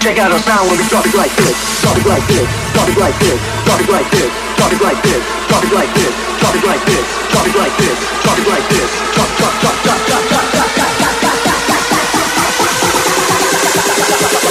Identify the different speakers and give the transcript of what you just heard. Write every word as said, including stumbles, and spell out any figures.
Speaker 1: Check out our sound when we drop it like this. Drop it like this. Drop it like this. Drop it like this. Drop it like this. Drop it like this. Drop it like this. Drop it like this. Drop it like this. Drop, drop, drop, drop, drop, drop.